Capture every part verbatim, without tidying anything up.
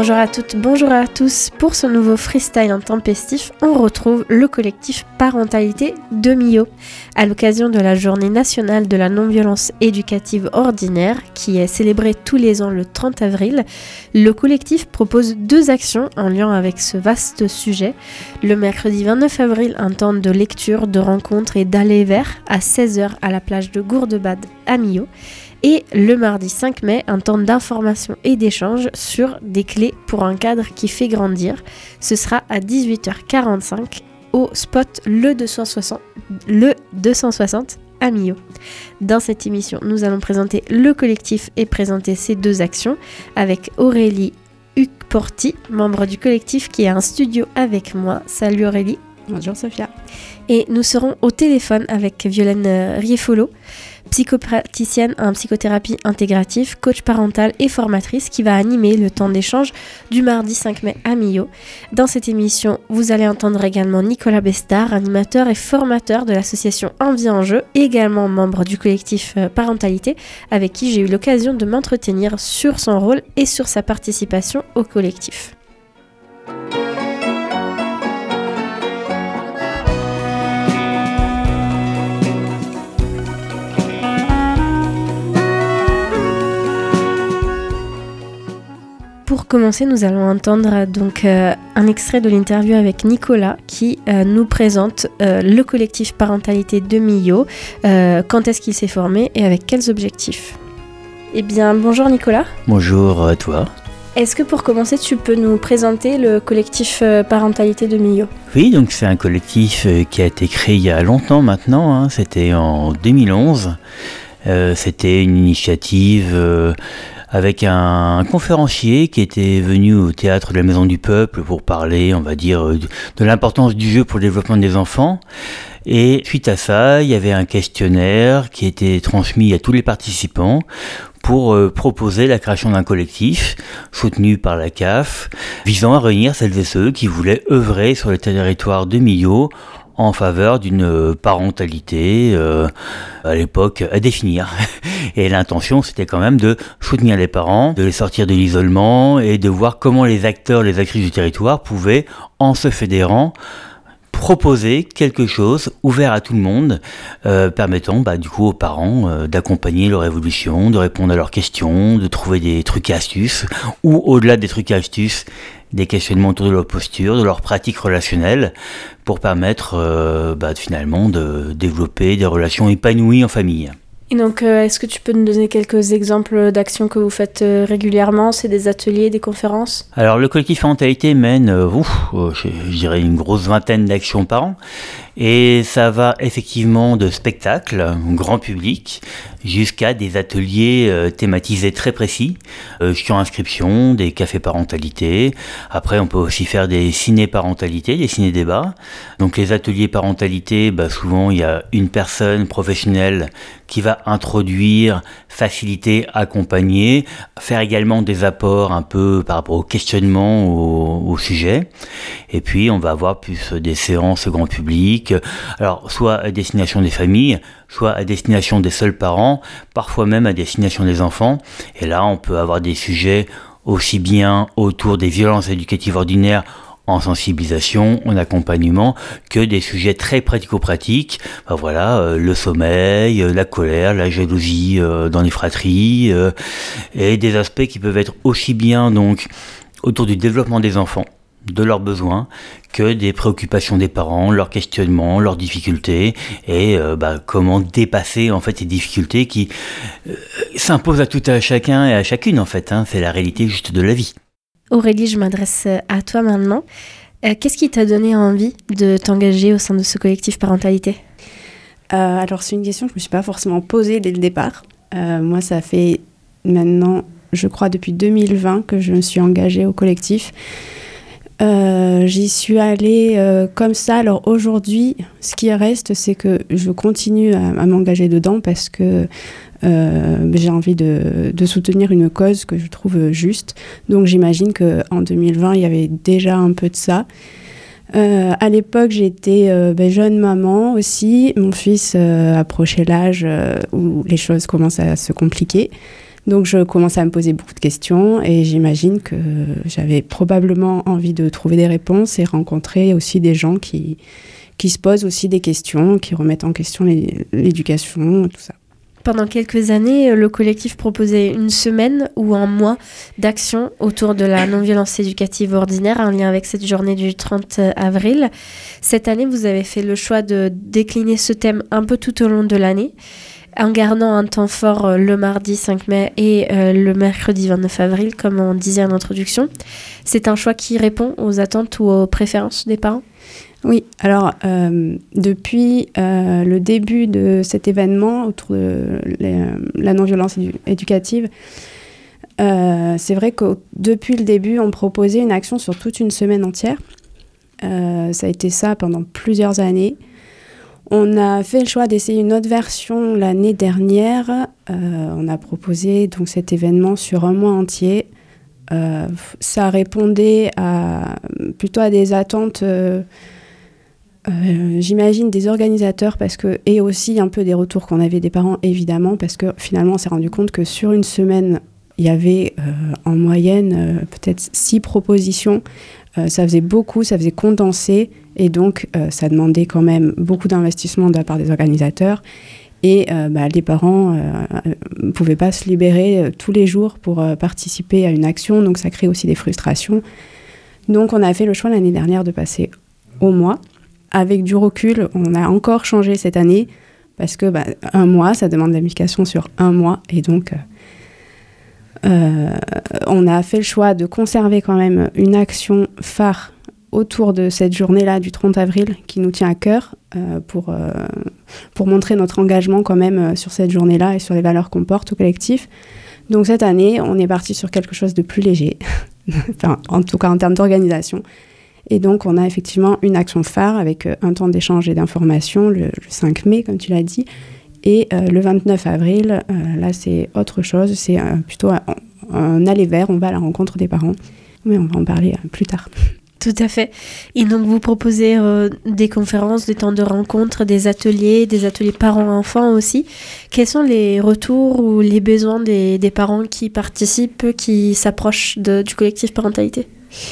Bonjour à toutes, bonjour à tous. Pour ce nouveau freestyle intempestif, on retrouve le collectif Parentalité de Millau. À l'occasion de la Journée nationale de la non-violence éducative ordinaire, qui est célébrée tous les ans le trente avril, le collectif propose deux actions en lien avec ce vaste sujet. Le mercredi vingt-neuf avril, un temps de lecture, de rencontres et d'aller vers à seize heures à la plage de Gourdebad à Millau. Et le mardi cinq mai, un temps d'information et d'échange sur des clés pour un cadre qui fait grandir. Ce sera à dix-huit heures quarante-cinq au spot Le deux cent soixante, le deux cent soixante à Millau. Dans cette émission, nous allons présenter le collectif et présenter ces deux actions avec Aurélie Huc-Porty, membre du collectif qui a un studio avec moi. Salut Aurélie. Bonjour Sophia. Et nous serons au téléphone avec Violaine Riefolo, psychopraticienne en psychothérapie intégrative, coach parentale et formatrice qui va animer le temps d'échange du mardi cinq mai à Millau. Dans cette émission, vous allez entendre également Nicolas Bestard, animateur et formateur de l'association Envie en Jeu, également membre du collectif Parentalité, avec qui j'ai eu l'occasion de m'entretenir sur son rôle et sur sa participation au collectif. Pour commencer, nous allons entendre donc euh, un extrait de l'interview avec Nicolas qui euh, nous présente euh, le collectif Parentalité de Millau, euh, quand est-ce qu'il s'est formé et avec quels objectifs. Eh bien, bonjour Nicolas. Bonjour à toi. Est-ce que pour commencer, tu peux nous présenter le collectif euh, Parentalité de Millau ? Oui, donc c'est un collectif euh, qui a été créé il y a longtemps maintenant, hein, c'était en deux mille onze. Euh, c'était une initiative... Euh, avec un, un conférencier qui était venu au théâtre de la Maison du Peuple pour parler, on va dire, de, de l'importance du jeu pour le développement des enfants. Et suite à ça, il y avait un questionnaire qui était transmis à tous les participants pour euh, proposer la création d'un collectif soutenu par la C A F, visant à réunir celles et ceux qui voulaient œuvrer sur le territoire de Millau en faveur d'une parentalité, euh, à l'époque, à définir. Et l'intention, c'était quand même de soutenir les parents, de les sortir de l'isolement et de voir comment les acteurs, les actrices du territoire pouvaient, en se fédérant, proposer quelque chose ouvert à tout le monde, euh, permettant bah, du coup aux parents euh, d'accompagner leur évolution, de répondre à leurs questions, de trouver des trucs et astuces, ou au-delà des trucs et astuces, des questionnements autour de leur posture, de leur pratique relationnelle, pour permettre euh, bah, finalement de développer des relations épanouies en famille. Et donc, euh, est-ce que tu peux nous donner quelques exemples d'actions que vous faites euh, régulièrement ? C'est des ateliers, des conférences ? Alors, le collectif Parentalité mène, euh, ouf, euh, je, je dirais, une grosse vingtaine d'actions par an. Et ça va effectivement de spectacles, grand public, jusqu'à des ateliers euh, thématisés très précis, euh, sur inscription, des cafés parentalité. Après, on peut aussi faire des ciné-parentalité, des ciné-débats. Donc, les ateliers parentalité, bah, souvent, il y a une personne professionnelle qui va introduire, faciliter, accompagner, faire également des apports un peu par rapport au questionnement, au, au sujet. Et puis, on va avoir plus des séances grand public, alors soit à destination des familles, soit à destination des seuls parents, parfois même à destination des enfants. Et là, on peut avoir des sujets aussi bien autour des violences éducatives ordinaires en sensibilisation, en accompagnement, que des sujets très pratico-pratiques, ben voilà, euh, le sommeil, euh, la colère, la jalousie euh, dans les fratries, euh, et des aspects qui peuvent être aussi bien donc autour du développement des enfants, de leurs besoins, que des préoccupations des parents, leurs questionnements, leurs difficultés, et euh, bah, comment dépasser en fait ces difficultés qui euh, s'imposent à tout à chacun et à chacune en fait, hein, c'est la réalité juste de la vie. Aurélie, je m'adresse à toi maintenant. Euh, qu'est-ce qui t'a donné envie de t'engager au sein de ce collectif Parentalité ? euh, Alors c'est une question que je ne me suis pas forcément posée dès le départ. Euh, moi ça fait maintenant, je crois depuis deux mille vingt que je me suis engagée au collectif. Euh, j'y suis allée euh, comme ça. Alors aujourd'hui, ce qui reste, c'est que je continue à, à m'engager dedans parce que euh, j'ai envie de, de soutenir une cause que je trouve juste. Donc j'imagine qu'en deux mille vingt, il y avait déjà un peu de ça. Euh, à l'époque, j'étais euh, ben, jeune maman aussi. Mon fils euh, approchait l'âge euh, où les choses commencent à se compliquer. Donc je commençais à me poser beaucoup de questions et j'imagine que j'avais probablement envie de trouver des réponses et rencontrer aussi des gens qui, qui se posent aussi des questions, qui remettent en question les, l'éducation, tout ça. Pendant quelques années, le collectif proposait une semaine ou un mois d'action autour de la non-violence éducative ordinaire, en lien avec cette journée du trente avril. Cette année, vous avez fait le choix de décliner ce thème un peu tout au long de l'année, en gardant un temps fort le mardi cinq mai et euh, le mercredi vingt-neuf avril, comme on disait en introduction. C'est un choix qui répond aux attentes ou aux préférences des parents ? Oui, alors euh, depuis euh, le début de cet événement autour de les, la non-violence édu- éducative, euh, c'est vrai que depuis le début, on proposait une action sur toute une semaine entière. Euh, ça a été ça pendant plusieurs années. On a fait le choix d'essayer une autre version l'année dernière. Euh, on a proposé donc cet événement sur un mois entier. Euh, ça répondait à, plutôt à des attentes... Euh, Euh, j'imagine des organisateurs parce que, et aussi un peu des retours qu'on avait des parents évidemment, parce que finalement on s'est rendu compte que sur une semaine il y avait euh, en moyenne euh, peut-être six propositions, euh, ça faisait beaucoup, ça faisait condenser et donc euh, ça demandait quand même beaucoup d'investissement de la part des organisateurs et euh, bah, les parents ne euh, pouvaient pas se libérer euh, tous les jours pour euh, participer à une action, donc ça crée aussi des frustrations. Donc on a fait le choix l'année dernière de passer au mois. Avec du recul, on a encore changé cette année parce que bah, un mois, ça demande l'application sur un mois. Et donc, euh, on a fait le choix de conserver quand même une action phare autour de cette journée-là du trente avril qui nous tient à cœur euh, pour, euh, pour montrer notre engagement quand même sur cette journée-là et sur les valeurs qu'on porte au collectif. Donc cette année, on est parti sur quelque chose de plus léger, enfin, en tout cas en termes d'organisation. Et donc, on a effectivement une action phare avec euh, un temps d'échange et d'information le, le cinq mai, comme tu l'as dit. Et euh, le vingt-neuf avril, euh, là, c'est autre chose. C'est euh, plutôt un, un aller vers. On va à la rencontre des parents. Mais on va en parler euh, plus tard. Tout à fait. Et donc, vous proposez euh, des conférences, des temps de rencontre, des ateliers, des ateliers parents-enfants aussi. Quels sont les retours ou les besoins des, des parents qui participent, qui s'approchent de, du collectif parentalité ?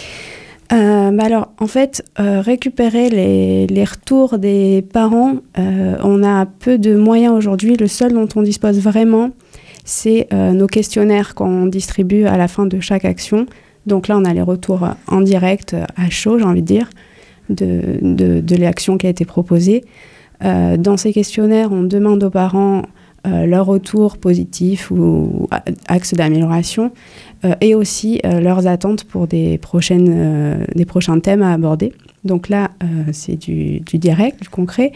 Euh, bah alors, en fait, euh, récupérer les, les retours des parents, euh, on a peu de moyens aujourd'hui. Le seul dont on dispose vraiment, c'est euh, nos questionnaires qu'on distribue à la fin de chaque action. Donc là, on a les retours en direct, à chaud, j'ai envie de dire, de, de, de l'action qui a été proposée. Euh, dans ces questionnaires, on demande aux parents euh, leur retour positif ou axe d'amélioration. Euh, et aussi euh, leurs attentes pour des, prochaines, euh, des prochains thèmes à aborder. Donc là, euh, c'est du, du direct, du concret.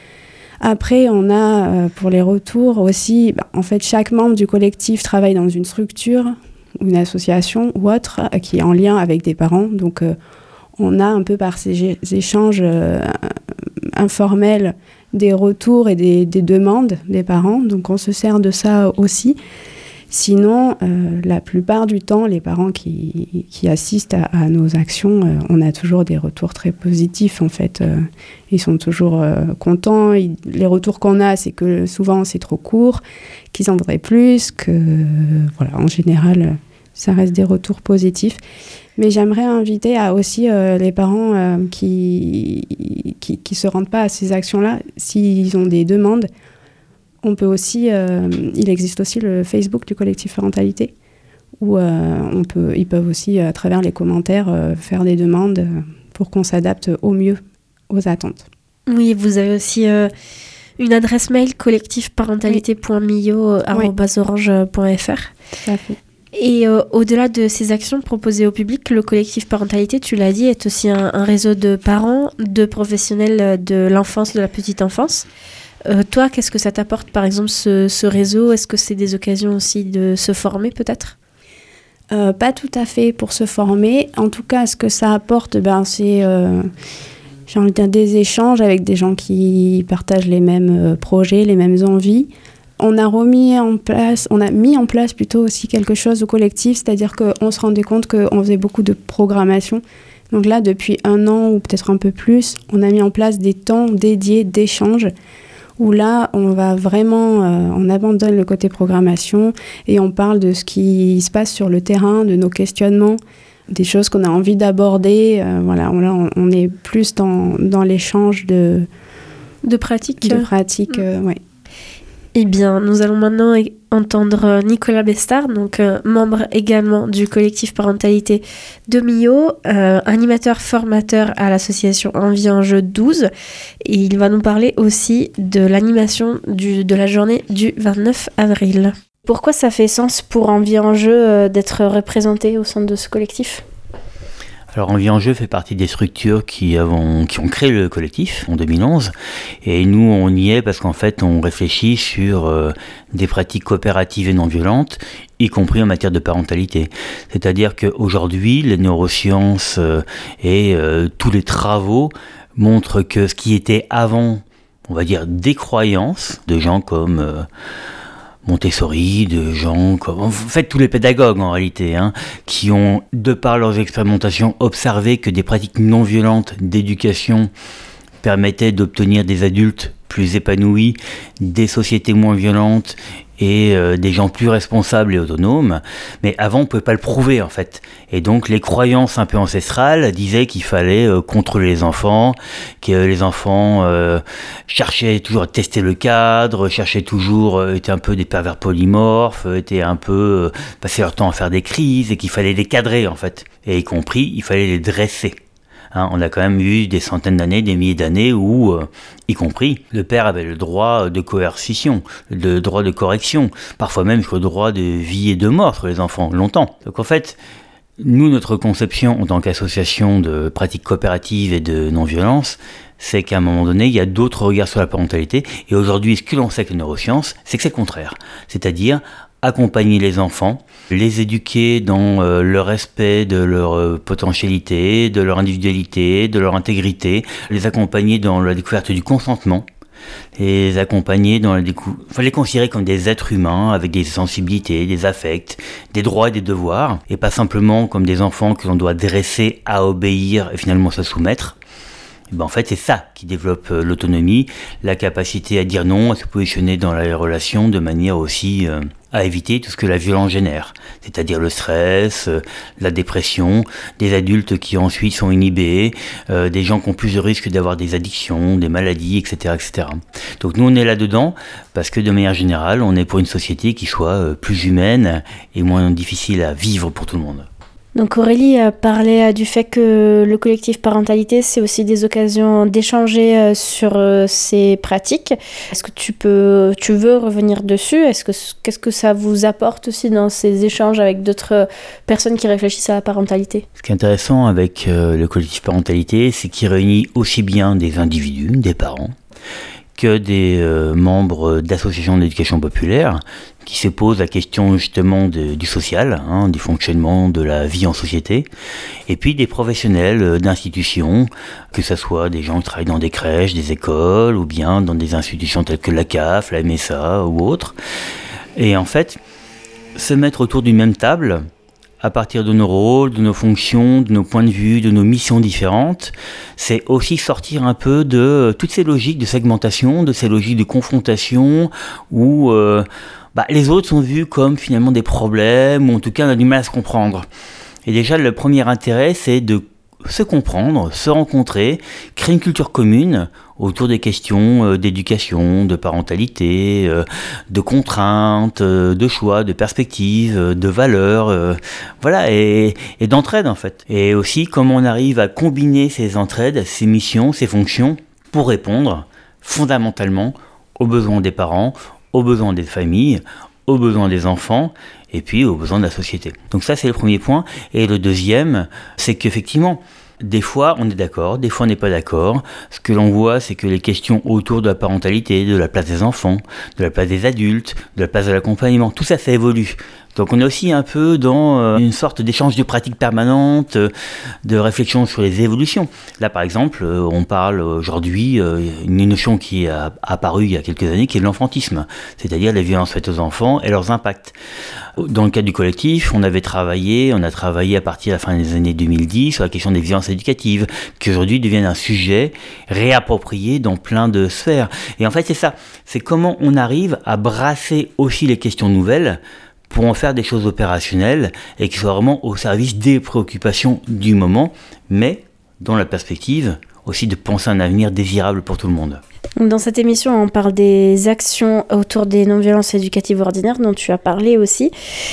Après, on a euh, pour les retours aussi, bah, en fait, chaque membre du collectif travaille dans une structure, une association ou autre, euh, qui est en lien avec des parents. Donc, euh, on a un peu par ces échanges euh, informels des retours et des, des demandes des parents. Donc, on se sert de ça aussi. Sinon, euh, la plupart du temps, les parents qui, qui assistent à, à nos actions, euh, on a toujours des retours très positifs, en fait. Euh, ils sont toujours euh, contents. Ils, les retours qu'on a, c'est que souvent, c'est trop court, qu'ils en voudraient plus, que, euh, voilà, en général, ça reste des retours positifs. Mais j'aimerais inviter à aussi euh, les parents euh, qui qui qui se rendent pas à ces actions-là, s'ils ont des demandes. On peut aussi, euh, il existe aussi le Facebook du collectif parentalité, où euh, on peut, ils peuvent aussi, à travers les commentaires, euh, faire des demandes euh, pour qu'on s'adapte au mieux aux attentes. Oui, vous avez aussi euh, une adresse mail collectifparentalité point mio arobase orange point f r. Tout à fait. Et euh, au-delà de ces actions proposées au public, le collectif parentalité, tu l'as dit, est aussi un, un réseau de parents, de professionnels de l'enfance, de la petite enfance. Euh, toi, qu'est-ce que ça t'apporte, par exemple, ce, ce réseau ? Est-ce que c'est des occasions aussi de se former, peut-être ? euh, Pas tout à fait pour se former. En tout cas, ce que ça apporte, ben, c'est euh, j'ai envie de dire, des échanges avec des gens qui partagent les mêmes euh, projets, les mêmes envies. On a remis en place, on a mis en place plutôt aussi quelque chose au collectif, c'est-à-dire qu'on se rendait compte qu'on faisait beaucoup de programmation. Donc là, depuis un an ou peut-être un peu plus, on a mis en place des temps dédiés d'échanges où là, on va vraiment, euh, on abandonne le côté programmation et on parle de ce qui se passe sur le terrain, de nos questionnements, des choses qu'on a envie d'aborder. Euh, voilà, on, on est plus dans, dans l'échange de, de pratiques. De pratiques, euh, ouais. Eh bien, nous allons maintenant entendre Nicolas Bestard, donc euh, membre également du collectif parentalité de Millau, euh, animateur formateur à l'association Envie en Jeu douze. Et il va nous parler aussi de l'animation du, de la journée du vingt-neuf avril. Pourquoi ça fait sens pour Envie en Jeu euh, d'être représenté au sein de ce collectif ? Alors Envie en Jeu fait partie des structures qui, avons, qui ont créé le collectif en deux mille onze, et nous on y est parce qu'en fait on réfléchit sur euh, des pratiques coopératives et non violentes, y compris en matière de parentalité. C'est-à-dire qu'aujourd'hui les neurosciences euh, et euh, tous les travaux montrent que ce qui était avant, on va dire, des croyances de gens comme... Euh, Montessori, de gens comme... En fait, tous les pédagogues, en réalité, hein, qui ont, de par leurs expérimentations, observé que des pratiques non violentes d'éducation permettaient d'obtenir des adultes plus épanouis, des sociétés moins violentes et euh, des gens plus responsables et autonomes. Mais avant, on ne pouvait pas le prouver, en fait. Et donc, les croyances un peu ancestrales disaient qu'il fallait euh, contrôler les enfants, que les enfants euh, cherchaient toujours à tester le cadre, cherchaient toujours, euh, étaient un peu des pervers polymorphes, étaient un peu, euh, passaient leur temps à faire des crises, et qu'il fallait les cadrer, en fait. Et y compris, il fallait les dresser. Hein, on a quand même eu des centaines d'années, des milliers d'années où, euh, y compris, le père avait le droit de coercition, le droit de correction, parfois même le droit de vie et de mort sur les enfants, longtemps. Donc en fait, nous, notre conception en tant qu'association de pratiques coopératives et de non-violence, c'est qu'à un moment donné, il y a d'autres regards sur la parentalité, et aujourd'hui, ce que l'on sait avec les neurosciences, c'est que c'est le contraire. C'est-à-dire accompagner les enfants, les éduquer dans euh, le respect de leur euh, potentialité, de leur individualité, de leur intégrité, les accompagner dans la découverte du consentement, les accompagner dans la découverte, enfin les considérer comme des êtres humains avec des sensibilités, des affects, des droits et des devoirs, et pas simplement comme des enfants que l'on doit dresser à obéir et finalement se soumettre. Et ben en fait, c'est ça qui développe euh, l'autonomie, la capacité à dire non, à se positionner dans les relations de manière aussi euh, à éviter tout ce que la violence génère, c'est-à-dire le stress, euh, la dépression, des adultes qui ensuite sont inhibés, euh, des gens qui ont plus de risques d'avoir des addictions, des maladies, et cetera, et cetera. Donc nous, on est là-dedans parce que de manière générale, on est pour une société qui soit euh, plus humaine et moins difficile à vivre pour tout le monde. Donc Aurélie a parlé du fait que le collectif parentalité, c'est aussi des occasions d'échanger sur ces pratiques. Est-ce que tu peux, tu veux revenir dessus ? Est-ce que, qu'est-ce que ça vous apporte aussi dans ces échanges avec d'autres personnes qui réfléchissent à la parentalité ? Ce qui est intéressant avec euh, le collectif parentalité, c'est qu'il réunit aussi bien des individus, des parents, que des euh, membres d'associations d'éducation populaire qui se posent la question justement de, du social, hein, du fonctionnement de la vie en société, et puis des professionnels euh, d'institutions, que ce soit des gens qui travaillent dans des crèches, des écoles, ou bien dans des institutions telles que la C A F, la M S A ou autres. Et en fait, se mettre autour d'une même table, à partir de nos rôles, de nos fonctions, de nos points de vue, de nos missions différentes, c'est aussi sortir un peu de toutes ces logiques de segmentation, de ces logiques de confrontation, où euh, bah, les autres sont vus comme finalement des problèmes, ou en tout cas on a du mal à se comprendre. Et déjà, le premier intérêt, c'est de se comprendre, se rencontrer, créer une culture commune autour des questions euh, d'éducation, de parentalité, euh, de contraintes, euh, de choix, de perspectives, euh, de valeurs, euh, voilà, et, et d'entraide en fait. Et aussi comment on arrive à combiner ces entraides, ces missions, ces fonctions pour répondre fondamentalement aux besoins des parents, aux besoins des familles, aux besoins des enfants, et puis aux besoins de la société. Donc ça, c'est le premier point. Et le deuxième, c'est qu'effectivement, des fois, on est d'accord, des fois, on n'est pas d'accord. Ce que l'on voit, c'est que les questions autour de la parentalité, de la place des enfants, de la place des adultes, de la place de l'accompagnement, tout ça, ça évolue. Donc on est aussi un peu dans euh, une sorte d'échange de pratiques permanentes, euh, de réflexion sur les évolutions. Là par exemple, euh, on parle aujourd'hui euh, une notion qui est apparue il y a quelques années, qui est l'enfantisme, c'est-à-dire les violences faites aux enfants et leurs impacts. Dans le cadre du collectif, on avait travaillé, on a travaillé à partir de la fin des années deux mille dix sur la question des violences éducatives, qui aujourd'hui deviennent un sujet réapproprié dans plein de sphères. Et en fait c'est ça, c'est comment on arrive à brasser aussi les questions nouvelles pour en faire des choses opérationnelles et qui soient vraiment au service des préoccupations du moment, mais dans la perspective aussi de penser à un avenir désirable pour tout le monde. Dans cette émission, on parle des actions autour des non-violences éducatives ordinaires dont tu as parlé aussi.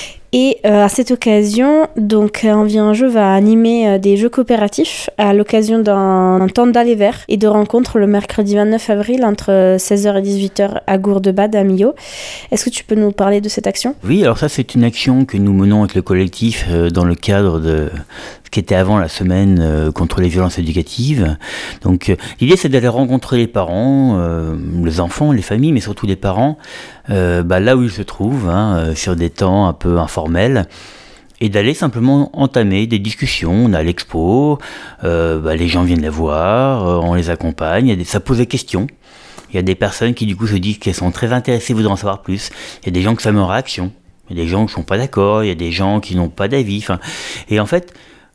Et euh, à cette occasion, donc Envie un jeu va animer euh, des jeux coopératifs à l'occasion d'un temps d'aller vert et de rencontres le mercredi vingt-neuf avril entre seize heures et dix-huit heures à Gourdebad à Millau. Est-ce que tu peux nous parler de cette action ? Oui, alors ça c'est une action que nous menons avec le collectif euh, dans le cadre de ce qui était avant la semaine euh, contre les violences éducatives. Donc euh, l'idée c'est d'aller rencontrer les parents, euh, les enfants, les familles, mais surtout les parents, euh, bah, là où ils se trouvent, hein, euh, sur des temps un peu informels, et d'aller simplement entamer des discussions. On a l'expo, euh, bah, les gens viennent la voir, euh, on les accompagne, il y a des, ça pose des questions. Il y a des personnes qui du coup se disent qu'elles sont très intéressées, voudraient en savoir plus. Il y a des gens qui sont en réaction, il y a des gens qui ne sont pas d'accord, il y a des gens qui n'ont pas d'avis. Enfin, et en fait,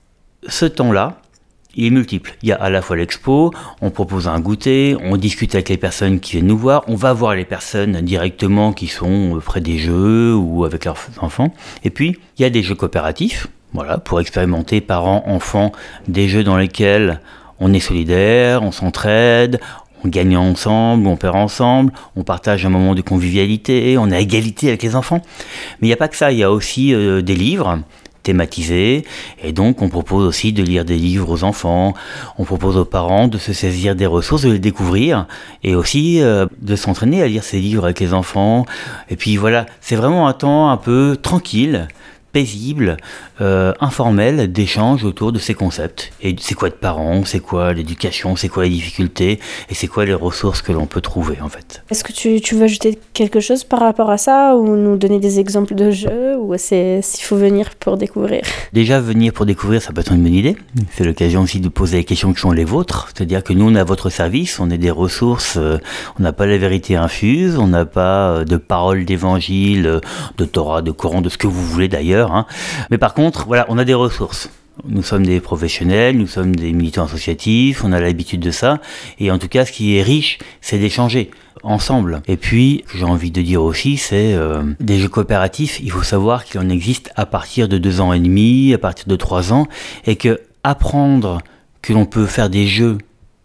ce temps-là, il est multiple. Il y a à la fois l'expo, on propose un goûter, on discute avec les personnes qui viennent nous voir, on va voir les personnes directement qui sont près des jeux ou avec leurs enfants. Et puis, il y a des jeux coopératifs, voilà, pour expérimenter parents, enfants, des jeux dans lesquels on est solidaire, on s'entraide, on gagne ensemble, on perd ensemble, on partage un moment de convivialité, on est à égalité avec les enfants. Mais il n'y a pas que ça, il y a aussi euh, des livres thématisés, et donc on propose aussi de lire des livres aux enfants, on propose aux parents de se saisir des ressources, de les découvrir, et aussi euh, de s'entraîner à lire ces livres avec les enfants. Et puis voilà, c'est vraiment un temps un peu tranquille, paisible, euh, informel, d'échange autour de ces concepts. Et c'est quoi être parent, c'est quoi l'éducation, c'est quoi les difficultés, et c'est quoi les ressources que l'on peut trouver en fait. Est-ce que tu, tu veux ajouter quelque chose par rapport à ça, ou nous donner des exemples de jeux, ou c'est s'il faut venir pour découvrir ? Déjà, venir pour découvrir, ça peut être une bonne idée. C'est l'occasion aussi de poser les questions qui sont les vôtres. C'est-à-dire que nous, on est à votre service, on est des ressources, euh, on n'a pas la vérité infuse, on n'a pas euh, de paroles d'évangile, euh, de Torah, de Coran, de ce que vous voulez d'ailleurs. Hein. Mais par contre, voilà, on a des ressources. Nous sommes des professionnels, nous sommes des militants associatifs, on a l'habitude de ça. Et en tout cas, ce qui est riche, c'est d'échanger ensemble. Et puis, j'ai envie de dire aussi, c'est euh, des jeux coopératifs. Il faut savoir qu'il en existe à partir de deux ans et demi, à partir de trois ans, et que apprendre que l'on peut faire des jeux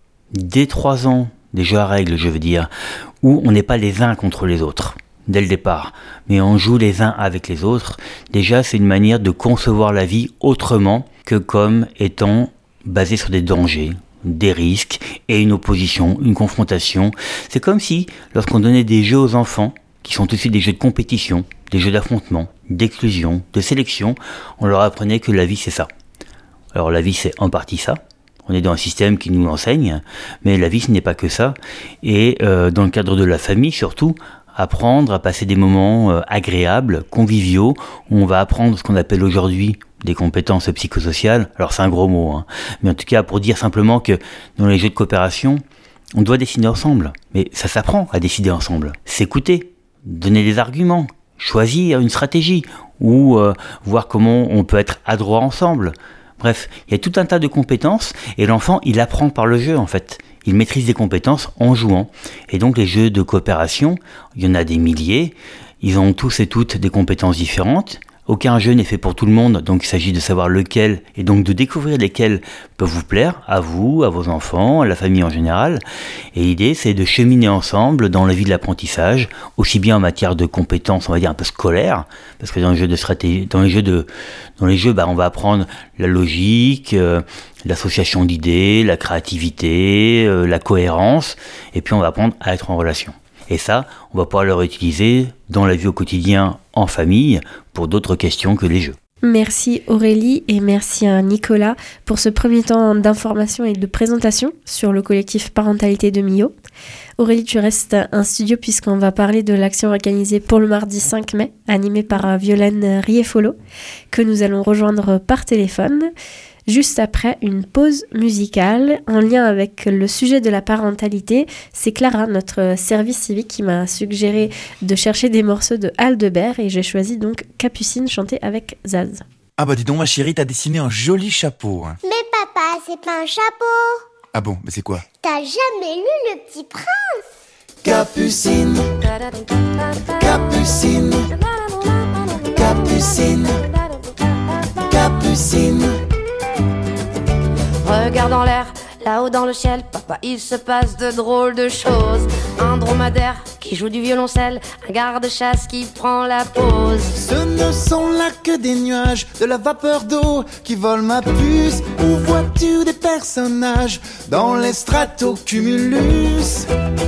dès trois ans, des jeux à règles, je veux dire, où on n'est pas les uns contre les autres dès le départ, mais on joue les uns avec les autres. Déjà, c'est une manière de concevoir la vie autrement que comme étant basée sur des dangers, des risques et une opposition, une confrontation. C'est comme si, lorsqu'on donnait des jeux aux enfants, qui sont aussi des jeux de compétition, des jeux d'affrontement, d'exclusion, de sélection, on leur apprenait que la vie c'est ça. Alors la vie c'est en partie ça. On est dans un système qui nous l'enseigne, mais la vie ce n'est pas que ça. Et euh, dans le cadre de la famille surtout, apprendre à passer des moments euh, agréables, conviviaux, où on va apprendre ce qu'on appelle aujourd'hui des compétences psychosociales. Alors c'est un gros mot, hein. Mais en tout cas pour dire simplement que dans les jeux de coopération, on doit décider ensemble. Mais ça s'apprend à décider ensemble. S'écouter, donner des arguments, choisir une stratégie, ou euh, voir comment on peut être adroit ensemble. Bref, il y a tout un tas de compétences, et l'enfant, il apprend par le jeu en fait. Il maîtrise des compétences en jouant. Et donc les jeux de coopération, il y en a des milliers, ils ont tous et toutes des compétences différentes. Aucun jeu n'est fait pour tout le monde, donc il s'agit de savoir lequel, et donc de découvrir lesquels peuvent vous plaire, à vous, à vos enfants, à la famille en général. Et l'idée, c'est de cheminer ensemble dans la vie de l'apprentissage, aussi bien en matière de compétences, on va dire un peu scolaires, parce que dans les jeux de stratégie, dans les jeux de, dans les jeux, bah, on va apprendre la logique, euh, l'association d'idées, la créativité, euh, la cohérence, et puis on va apprendre à être en relation. Et ça, on va pouvoir le réutiliser dans la vie au quotidien, en famille, pour d'autres questions que les jeux. Merci Aurélie et merci à Nicolas pour ce premier temps d'information et de présentation sur le collectif Parentalité de Millau. Aurélie, tu restes en studio puisqu'on va parler de l'action organisée pour le mardi cinq mai, animée par Violaine Riefolo, que nous allons rejoindre par téléphone, juste après une pause musicale en lien avec le sujet de la parentalité. C'est Clara, notre service civique, qui m'a suggéré de chercher des morceaux de Aldebert et j'ai choisi donc Capucine chantée avec Zaz. Ah bah dis donc ma chérie, t'as dessiné un joli chapeau. Hein. Mais papa, c'est pas un chapeau. Ah bon, mais c'est quoi? T'as jamais lu Le Petit Prince? Capucine, Capucine, Capucine, Capucine. Regarde en l'air, là-haut dans le ciel, papa, il se passe de drôles de choses. Un dromadaire qui joue du violoncelle, un garde-chasse qui prend la pause. Ce ne sont là que des nuages, de la vapeur d'eau qui vole ma puce. Où vois-tu des personnages dans les stratocumulus?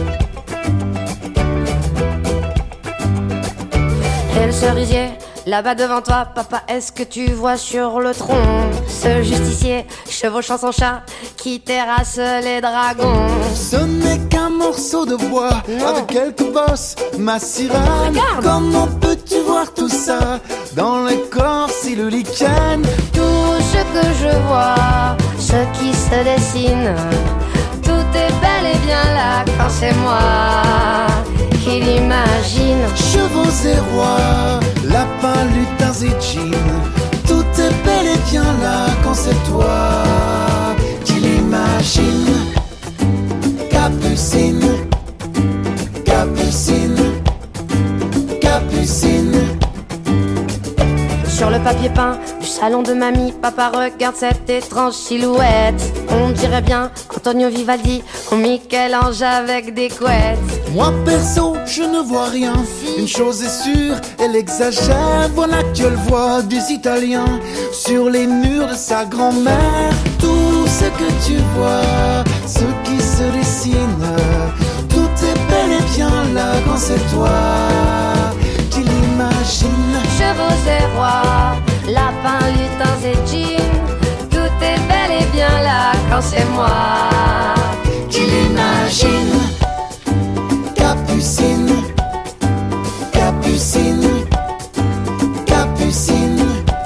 Et le cerisier, là-bas devant toi, papa, est-ce que tu vois sur le tronc ce justicier chevauchant son chat qui terrasse les dragons? Ce n'est qu'un morceau de bois non. avec quelques bosses, ma sirène. Regarde. Comment peux-tu voir tout ça dans l'écorce et le lichen? Tout ce que je vois, ce qui se dessine, tout est bel et bien là quand c'est moi qui l'imagine. Chevaux et rois, lapins, lutins et jeans, tout est bel et bien là quand c'est toi qui l'imagine. Capucine, Capucine, Capucine. Sur le papier peint du salon de mamie, papa regarde cette étrange silhouette. On dirait bien Antonio Vivaldi ou Michel-Ange avec des couettes. Moi perso, je ne vois rien. Une chose est sûre, elle exagère. Voilà que je le vois des Italiens sur les murs de sa grand-mère. Tout ce que tu vois, ce qui se dessine, tout est bel et bien là quand c'est toi qui l'imagine. Chevaux et rois, lapins, lutins et jeans, tout est bel et bien là quand c'est moi qui l'imagine. Capucine, Capucine, Capucine.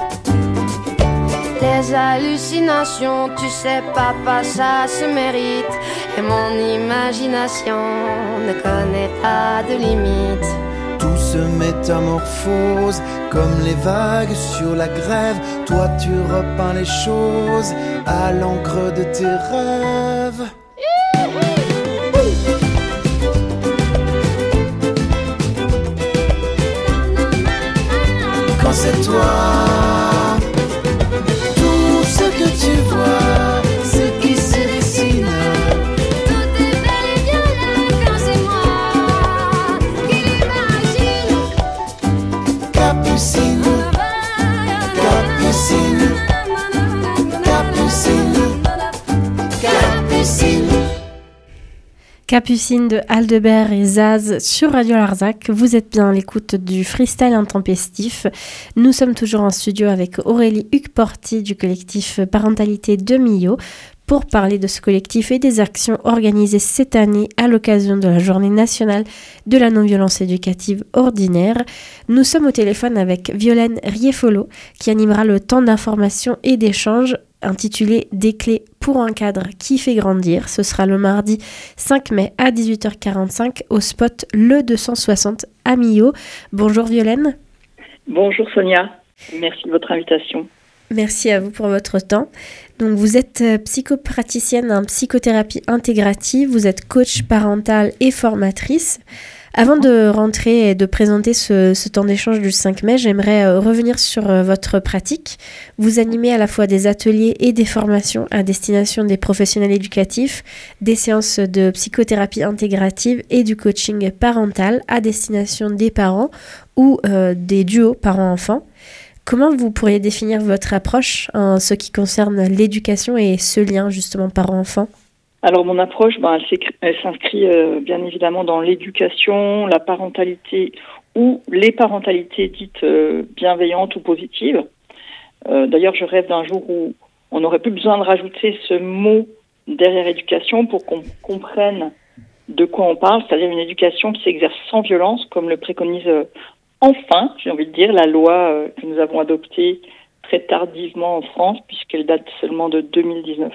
Les hallucinations, tu sais papa, ça se mérite. Et mon imagination ne connaît pas de limite. Tout se métamorphose comme les vagues sur la grève. Toi tu repeins les choses à l'encre de tes rêves. Quand c'est toi, tout ce que tu vois, ce qui se dessine, Tout est bel et bien là quand c'est moi qui l'imagine. Capucine, Capucine, Capucine, Capucine. Capucine de Aldebert et Zaz sur Radio Larzac. Vous êtes bien à l'écoute du freestyle intempestif. Nous sommes toujours en studio avec Aurélie Huc-Porty du collectif Parentalité de Millau pour parler de ce collectif et des actions organisées cette année à l'occasion de la Journée nationale de la non-violence éducative ordinaire. Nous sommes au téléphone avec Violaine Riefolo qui animera le temps d'information et d'échange intitulé « Des clés pour un cadre qui fait grandir ». Ce sera le mardi cinq mai à dix-huit heures quarante-cinq au spot Le deux cent soixante à Millau. Bonjour Violaine. Bonjour Sonia, merci de votre invitation. Merci à vous pour votre temps. Donc vous êtes psychopraticienne en psychothérapie intégrative, vous êtes coach parental et formatrice. Avant de rentrer et de présenter ce, ce temps d'échange du cinq mai, j'aimerais revenir sur votre pratique. Vous animez à la fois des ateliers et des formations à destination des professionnels éducatifs, des séances de psychothérapie intégrative et du coaching parental à destination des parents ou euh, des duos parents-enfants. Comment vous pourriez définir votre approche en ce qui concerne l'éducation et ce lien justement parent-enfant ? Alors mon approche, ben, elle, elle s'inscrit euh, bien évidemment dans l'éducation, la parentalité ou les parentalités dites euh, bienveillantes ou positives. Euh, d'ailleurs, je rêve d'un jour où on n'aurait plus besoin de rajouter ce mot derrière éducation pour qu'on comprenne de quoi on parle, c'est-à-dire une éducation qui s'exerce sans violence, comme le préconise euh, enfin, j'ai envie de dire, la loi euh, que nous avons adoptée très tardivement en France, puisqu'elle date seulement de deux mille dix-neuf.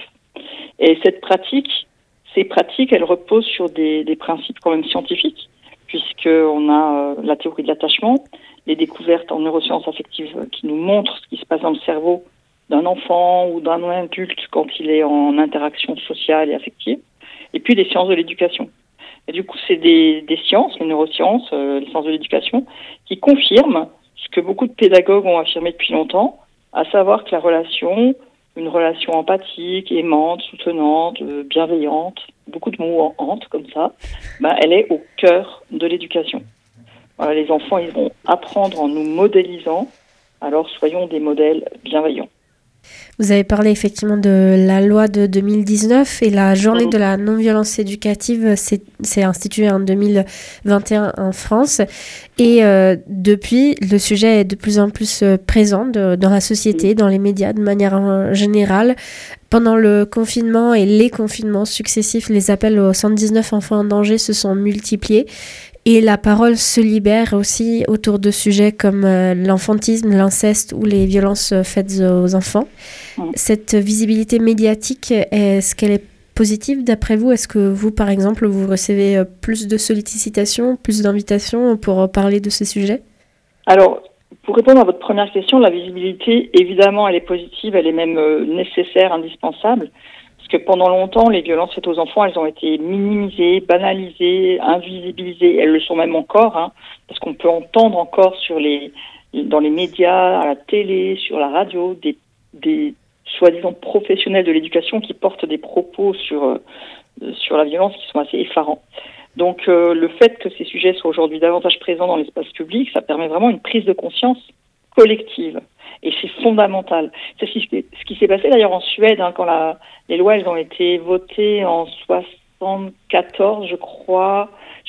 Et cette pratique, ces pratiques, elles reposent sur des, des principes quand même scientifiques, puisqu'on a euh, la théorie de l'attachement, les découvertes en neurosciences affectives qui nous montrent ce qui se passe dans le cerveau d'un enfant ou d'un adulte quand il est en interaction sociale et affective, et puis les sciences de l'éducation. Et du coup, c'est des, des sciences, les neurosciences, euh, les sciences de l'éducation, qui confirment ce que beaucoup de pédagogues ont affirmé depuis longtemps, à savoir que la relation, une relation empathique, aimante, soutenante, euh, bienveillante, beaucoup de mots en hante comme ça, ben, elle est au cœur de l'éducation. Voilà, les enfants, ils vont apprendre en nous modélisant, alors soyons des modèles bienveillants. Vous avez parlé effectivement de la loi de deux mille dix-neuf et la journée de la non-violence éducative s'est, s'est instituée en deux mille vingt et un en France. Et euh, depuis, le sujet est de plus en plus euh, présent de, dans la société, dans les médias de manière euh, générale. Pendant le confinement et les confinements successifs, les appels au cent dix-neuf enfants en danger se sont multipliés. Et la parole se libère aussi autour de sujets comme euh, l'enfantisme, l'inceste ou les violences euh, faites aux enfants. Mmh. Cette visibilité médiatique, est-ce qu'elle est positive d'après vous ? Est-ce que vous, par exemple, vous recevez euh, plus de sollicitations, plus d'invitations pour euh, parler de ces sujets ? Alors, pour répondre à votre première question, la visibilité, évidemment, elle est positive, elle est même euh, nécessaire, indispensable. Que pendant longtemps, les violences faites aux enfants, elles ont été minimisées, banalisées, invisibilisées. Elles le sont même encore, hein, parce qu'on peut entendre encore sur les, dans les médias, à la télé, sur la radio, des, des soi-disant professionnels de l'éducation qui portent des propos sur, euh, sur la violence qui sont assez effarants. Donc, euh, le fait que ces sujets soient aujourd'hui davantage présents dans l'espace public, ça permet vraiment une prise de conscience collective. Et c'est fondamental. C'est ce qui, ce qui s'est passé d'ailleurs en Suède, hein, quand la, les lois elles ont été votées en soixante-quatorze, je crois.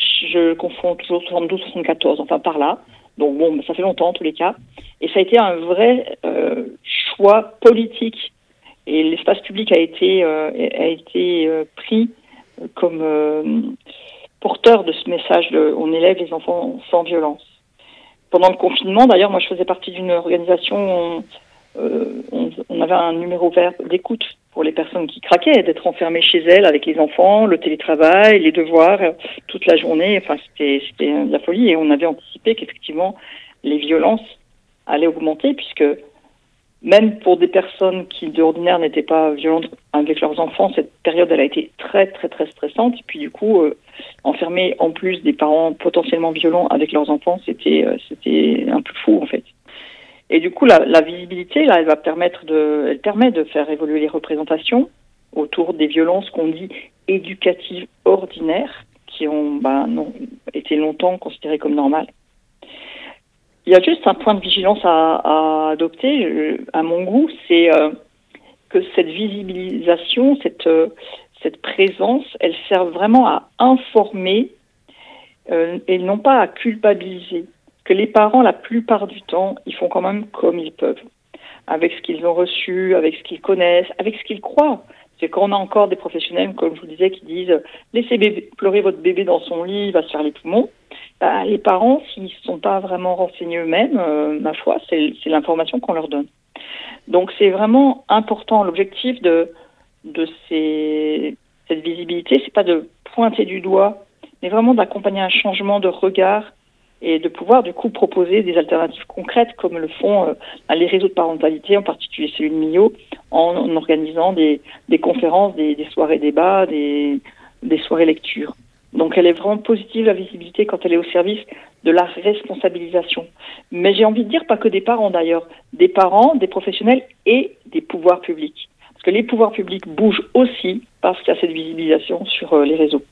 Je confonds toujours soixante-douze, soixante-quatorze, enfin par là. Donc bon, ça fait longtemps en tous les cas. Et ça a été un vrai euh, choix politique. Et l'espace public a été, euh, a été euh, pris comme euh, porteur de ce message de, on élève les enfants sans violence. Pendant le confinement, d'ailleurs, moi je faisais partie d'une organisation, on, euh, on, on avait un numéro vert d'écoute pour les personnes qui craquaient, d'être enfermées chez elles avec les enfants, le télétravail, les devoirs, euh, toute la journée. Enfin, c'était, c'était de la folie et on avait anticipé qu'effectivement les violences allaient augmenter puisque même pour des personnes qui d'ordinaire n'étaient pas violentes avec leurs enfants, cette période elle a été très très très stressante. Et puis du coup, euh, enfermer en plus des parents potentiellement violents avec leurs enfants, c'était euh, c'était un peu fou en fait. Et du coup, la, la visibilité là, elle va permettre de, elle permet de faire évoluer les représentations autour des violences qu'on dit éducatives ordinaires, qui ont bah, non, été longtemps considérées comme normales. Il y a juste un point de vigilance à, à adopter, à mon goût, c'est euh, que cette visibilisation, cette, euh, cette présence, elle sert vraiment à informer euh, et non pas à culpabiliser. Que les parents, la plupart du temps, ils font quand même comme ils peuvent, avec ce qu'ils ont reçu, avec ce qu'ils connaissent, avec ce qu'ils croient. C'est quand on a encore des professionnels, comme je vous disais, qui disent « laissez bébé, pleurer votre bébé dans son lit, il va se faire les poumons ». Bah, les parents, s'ils ne sont pas vraiment renseignés eux-mêmes, euh, ma foi, c'est, c'est l'information qu'on leur donne. Donc c'est vraiment important. L'objectif de, de ces, cette visibilité, c'est pas de pointer du doigt, mais vraiment d'accompagner un changement de regard et de pouvoir du coup proposer des alternatives concrètes comme le font euh, les réseaux de parentalité, en particulier celui de Mio, en, en organisant des, des conférences, des, des soirées débats, des, des soirées lecture. Donc elle est vraiment positive, la visibilité, quand elle est au service de la responsabilisation. Mais j'ai envie de dire, pas que des parents d'ailleurs, des parents, des professionnels et des pouvoirs publics. Parce que les pouvoirs publics bougent aussi parce qu'il y a cette visibilisation sur euh, les réseaux.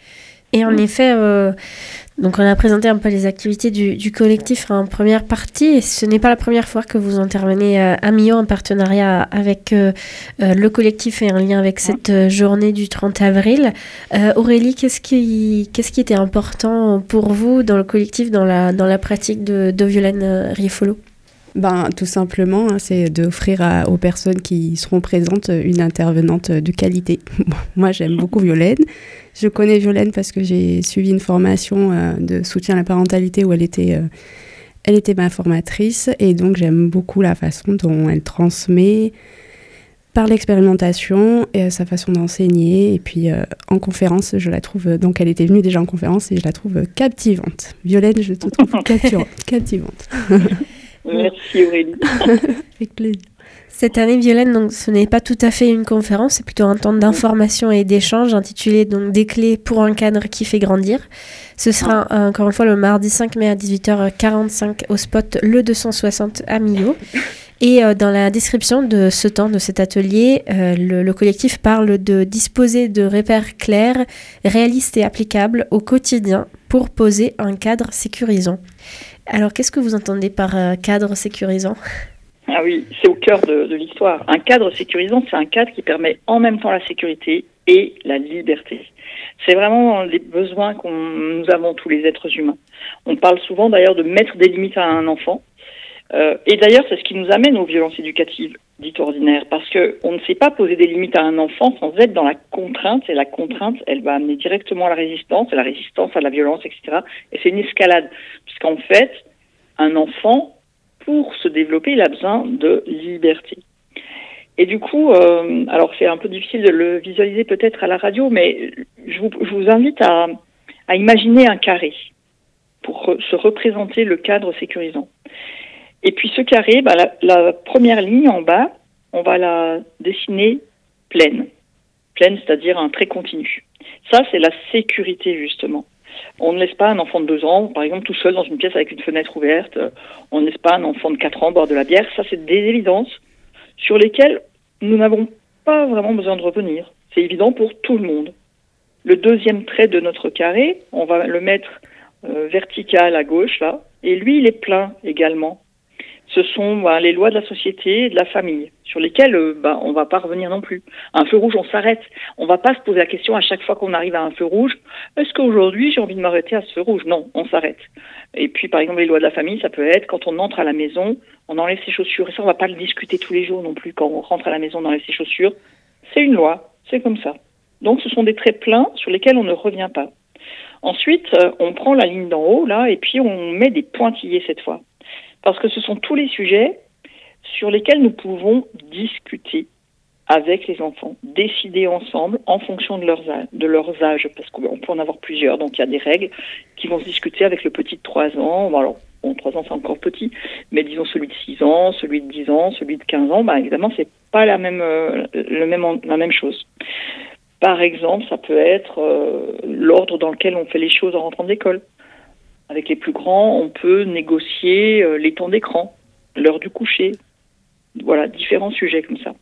Et en mmh. effet, euh, donc on a présenté un peu les activités du, du collectif en première partie, et ce n'est pas la première fois que vous intervenez euh, à Millau en partenariat avec euh, euh, le collectif et en lien avec cette euh, journée du trente avril. Euh, Aurélie, qu'est-ce qui, qu'est-ce qui était important pour vous dans le collectif, dans la, dans la pratique de, de Violaine Riefolo ? Ben, tout simplement, hein, c'est d'offrir à, aux personnes qui seront présentes une intervenante de qualité. Moi, j'aime beaucoup Violaine. Je connais Violaine parce que j'ai suivi une formation euh, de soutien à la parentalité où elle était, euh, elle était ma formatrice. Et donc, j'aime beaucoup la façon dont elle transmet par l'expérimentation et sa façon d'enseigner. Et puis, euh, en conférence, je la trouve... Donc, elle était venue déjà en conférence et je la trouve captivante. Violaine, je te trouve captivante. captivante. Merci Aurélie. Avec plaisir. Cette année, Violaine, donc, ce n'est pas tout à fait une conférence, c'est plutôt un temps d'information et d'échange intitulé donc, « Des clés pour un cadre qui fait grandir ». Ce sera euh, encore une fois le mardi cinq mai à dix-huit heures quarante-cinq au spot Le deux cent soixante à Millau. Et euh, dans la description de ce temps, de cet atelier, euh, le, le collectif parle de disposer de repères clairs, réalistes et applicables au quotidien pour poser un cadre sécurisant. Alors, qu'est-ce que vous entendez par euh, cadre sécurisant ? Ah oui, c'est au cœur de, de l'histoire. Un cadre sécurisant, c'est un cadre qui permet en même temps la sécurité et la liberté. C'est vraiment les besoins que nous avons tous les êtres humains. On parle souvent d'ailleurs de mettre des limites à un enfant. Euh, et d'ailleurs, c'est ce qui nous amène aux violences éducatives dites ordinaires, parce qu'on ne sait pas poser des limites à un enfant sans être dans la contrainte, et la contrainte, elle va amener directement à la résistance, et la résistance à la violence, et cetera. Et c'est une escalade, puisqu'en fait, un enfant, pour se développer, il a besoin de liberté. Et du coup, euh, alors c'est un peu difficile de le visualiser peut-être à la radio, mais je vous, je vous invite à, à imaginer un carré pour re, se représenter le cadre sécurisant. Et puis ce carré, bah, la, la première ligne en bas, on va la dessiner pleine. Pleine, c'est-à-dire un trait continu. Ça, c'est la sécurité, justement. On ne laisse pas un enfant de deux ans, par exemple, tout seul dans une pièce avec une fenêtre ouverte. On ne laisse pas un enfant de quatre ans boire de la bière. Ça, c'est des évidences sur lesquelles nous n'avons pas vraiment besoin de revenir. C'est évident pour tout le monde. Le deuxième trait de notre carré, on va le mettre euh, vertical à gauche, là. Et lui, il est plein également. Ce sont bah, les lois de la société et de la famille, sur lesquelles euh, bah, on ne va pas revenir non plus. À un feu rouge, on s'arrête. On ne va pas se poser la question à chaque fois qu'on arrive à un feu rouge, est-ce qu'aujourd'hui j'ai envie de m'arrêter à ce feu rouge ? Non, on s'arrête. Et puis par exemple, les lois de la famille, ça peut être quand on entre à la maison, on enlève ses chaussures. Et ça, on ne va pas le discuter tous les jours non plus. Quand on rentre à la maison, on enlève ses chaussures. C'est une loi, c'est comme ça. Donc ce sont des traits pleins sur lesquels on ne revient pas. Ensuite, euh, on prend la ligne d'en haut, là, et puis on met des pointillés cette fois. Parce que ce sont tous les sujets sur lesquels nous pouvons discuter avec les enfants, décider ensemble en fonction de leurs âges, de leurs âges, parce qu'on peut en avoir plusieurs. Donc il y a des règles qui vont se discuter avec le petit de trois ans. Bon, alors, bon, trois ans c'est encore petit, mais disons celui de six ans, celui de dix ans, celui de quinze ans, bah, évidemment c'est pas la même, euh, le même, la même chose. Par exemple, ça peut être euh, l'ordre dans lequel on fait les choses en rentrant de l'école. Avec les plus grands, on peut négocier euh, les temps d'écran, l'heure du coucher. Voilà, différents sujets comme ça.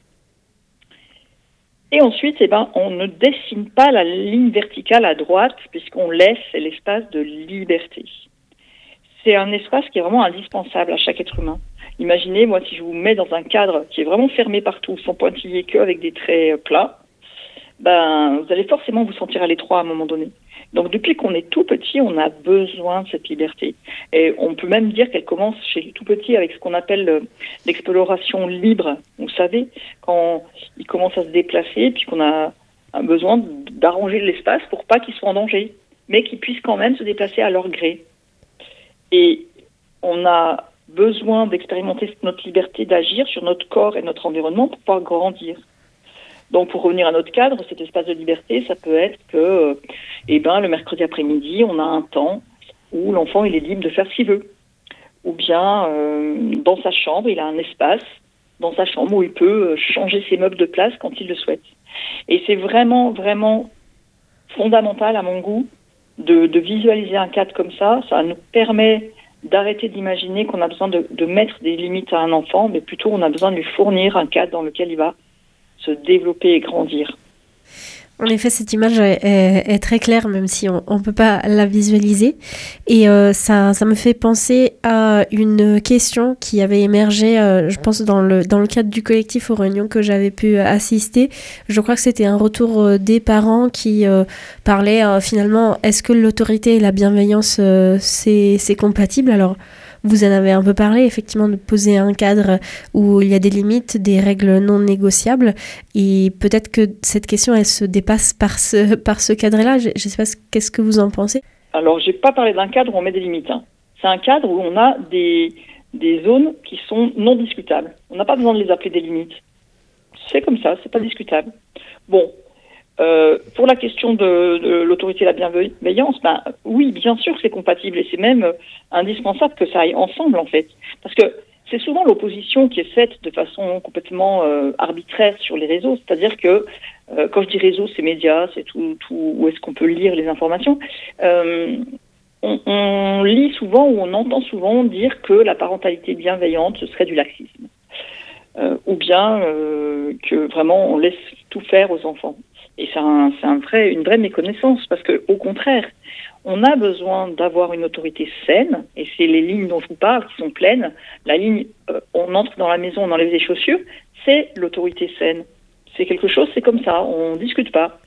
Et ensuite, eh ben, on ne dessine pas la ligne verticale à droite puisqu'on laisse l'espace de liberté. C'est un espace qui est vraiment indispensable à chaque être humain. Imaginez, moi, si je vous mets dans un cadre qui est vraiment fermé partout, sans pointiller qu'avec des traits plats, ben, vous allez forcément vous sentir à l'étroit à un moment donné. Donc depuis qu'on est tout petit, on a besoin de cette liberté. Et on peut même dire qu'elle commence chez les tout petits avec ce qu'on appelle l'exploration libre. Vous savez, quand ils commencent à se déplacer, puis qu'on a besoin d'arranger l'espace pour pas qu'ils soient en danger, mais qu'ils puissent quand même se déplacer à leur gré. Et on a besoin d'expérimenter notre liberté d'agir sur notre corps et notre environnement pour pouvoir grandir. Donc, pour revenir à notre cadre, cet espace de liberté, ça peut être que, eh ben, le mercredi après-midi, on a un temps où l'enfant, il est libre de faire ce qu'il veut. Ou bien, euh, dans sa chambre, il a un espace dans sa chambre où il peut changer ses meubles de place quand il le souhaite. Et c'est vraiment, vraiment fondamental, à mon goût, de, de visualiser un cadre comme ça. Ça nous permet d'arrêter d'imaginer qu'on a besoin de, de mettre des limites à un enfant, mais plutôt on a besoin de lui fournir un cadre dans lequel il va se développer et grandir. En effet, cette image est, est, est très claire, même si on ne peut pas la visualiser. Et euh, ça, ça me fait penser à une question qui avait émergé, euh, je pense, dans le, dans le cadre du collectif aux réunions que j'avais pu assister. Je crois que c'était un retour euh, des parents qui euh, parlaient euh, finalement, est-ce que l'autorité et la bienveillance, euh, c'est, c'est compatible ? Alors, Vous en avez un peu parlé, effectivement, de poser un cadre où il y a des limites, des règles non négociables. Et peut-être que cette question, elle se dépasse par ce, par ce cadre-là. Je ne sais pas, qu'est-ce que vous en pensez ? Alors, je n'ai pas parlé d'un cadre où on met des limites. Hein. C'est un cadre où on a des, des zones qui sont non discutables. On n'a pas besoin de les appeler des limites. C'est comme ça, c'est pas discutable. Bon, euh, pour la question de, de l'autorité et la bienveillance, ben, oui, bien sûr que c'est compatible et c'est même euh, indispensable que ça aille ensemble, en fait. Parce que c'est souvent l'opposition qui est faite de façon complètement euh, arbitraire sur les réseaux. C'est-à-dire que, euh, quand je dis réseau, c'est médias, c'est tout, tout où est-ce qu'on peut lire les informations. Euh, on, on lit souvent ou on entend souvent dire que la parentalité bienveillante, ce serait du laxisme. Euh, ou bien euh, que vraiment on laisse tout faire aux enfants. Et c'est, un, c'est un vrai, une vraie méconnaissance, parce que au contraire, on a besoin d'avoir une autorité saine, et c'est les lignes dont je vous parle qui sont pleines. La ligne, euh, on entre dans la maison, on enlève les chaussures, c'est l'autorité saine. C'est quelque chose, c'est comme ça, on discute pas.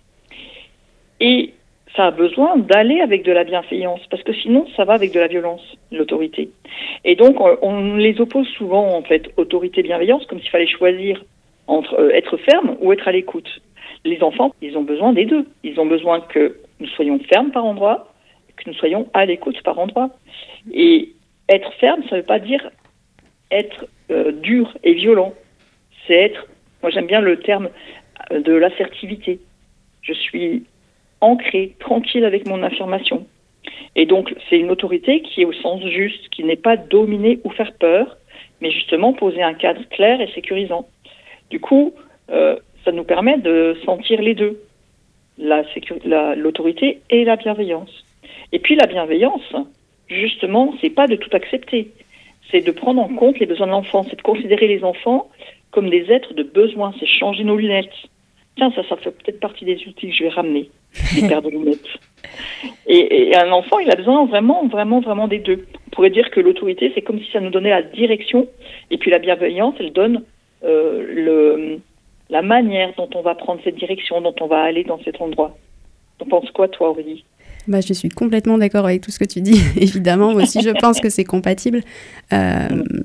Et ça a besoin d'aller avec de la bienveillance, parce que sinon, ça va avec de la violence, l'autorité. Et donc, on, on les oppose souvent, en fait, autorité, bienveillance, comme s'il fallait choisir entre euh, être ferme ou être à l'écoute. Les enfants, ils ont besoin des deux. Ils ont besoin que nous soyons fermes par endroit, que nous soyons à l'écoute par endroit. Et être ferme, ça ne veut pas dire être euh, dur et violent. C'est être, moi j'aime bien le terme de l'assertivité. Je suis ancrée, tranquille avec mon affirmation. Et donc, c'est une autorité qui est au sens juste, qui n'est pas dominer ou faire peur, mais justement poser un cadre clair et sécurisant. Du coup, euh, ça nous permet de sentir les deux, la sécu- la, l'autorité et la bienveillance. Et puis la bienveillance, justement, c'est pas de tout accepter, c'est de prendre en compte les besoins de l'enfant, c'est de considérer les enfants comme des êtres de besoin, c'est changer nos lunettes. Tiens, ça, ça fait peut-être partie des outils que je vais ramener, des paires de lunettes. Et, et un enfant, il a besoin vraiment, vraiment, vraiment des deux. On pourrait dire que l'autorité, c'est comme si ça nous donnait la direction, et puis la bienveillance, elle donne euh, le, la manière dont on va prendre cette direction, dont on va aller dans cet endroit. T'en penses quoi, toi, Aurélie ? Bah, je suis complètement d'accord avec tout ce que tu dis, évidemment. Moi aussi, je pense que c'est compatible. Euh,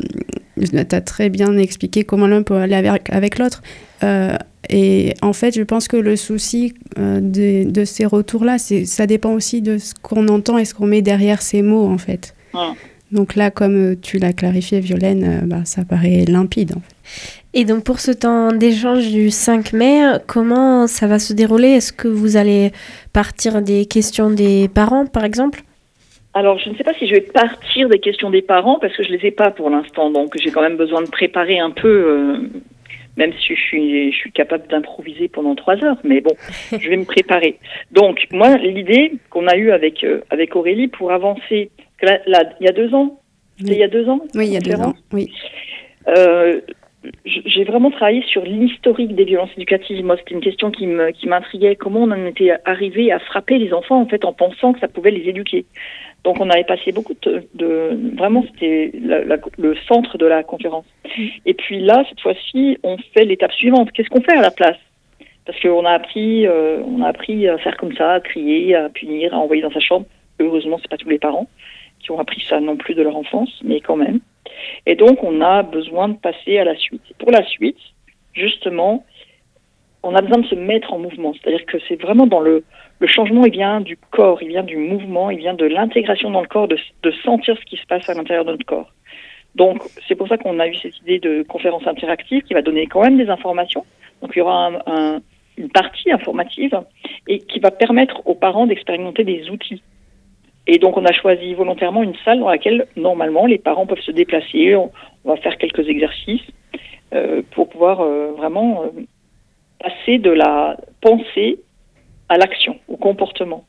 tu as très bien expliqué comment l'un peut aller avec, avec l'autre. Euh, et en fait, je pense que le souci euh, de, de ces retours-là, c'est, ça dépend aussi de ce qu'on entend et ce qu'on met derrière ces mots, en fait. Ouais. Donc là, comme tu l'as clarifié, Violaine, euh, bah, ça paraît limpide, en fait. Et donc pour ce temps d'échange du cinq mai, comment ça va se dérouler ? Est-ce que vous allez partir des questions des parents, par exemple ? Alors, je ne sais pas si je vais partir des questions des parents, parce que je ne les ai pas pour l'instant, donc j'ai quand même besoin de préparer un peu, euh, même si je suis, je suis capable d'improviser pendant trois heures, mais bon, je vais me préparer. Donc, moi, l'idée qu'on a eue avec, euh, avec Aurélie pour avancer, que là, là, il y a deux ans, Oui. il y a deux ans Oui, il y a deux ans, oui. Euh, j'ai vraiment travaillé sur l'historique des violences éducatives. Moi, c'était une question qui me, qui m'intriguait. Comment on en était arrivé à frapper les enfants, en fait, en pensant que ça pouvait les éduquer. Donc, on avait passé beaucoup de... de vraiment, c'était la, la, le centre de la conférence. Mmh. Et puis là, cette fois-ci, on fait l'étape suivante. Qu'est-ce qu'on fait à la place ? Parce qu'on a appris, euh, on a appris à faire comme ça, à crier, à punir, à envoyer dans sa chambre. Heureusement, c'est pas tous les parents qui ont appris ça non plus de leur enfance, mais quand même. Et donc, on a besoin de passer à la suite. Et pour la suite, justement, on a besoin de se mettre en mouvement. C'est-à-dire que c'est vraiment dans le... Le changement, il vient du corps, il vient du mouvement, il vient de l'intégration dans le corps, de, de sentir ce qui se passe à l'intérieur de notre corps. Donc, c'est pour ça qu'on a eu cette idée de conférence interactive qui va donner quand même des informations. Donc, il y aura un, un, une partie informative et qui va permettre aux parents d'expérimenter des outils. Et donc, on a choisi volontairement une salle dans laquelle, normalement, les parents peuvent se déplacer. On, on va faire quelques exercices euh, pour pouvoir euh, vraiment euh, passer de la pensée à l'action, au comportement.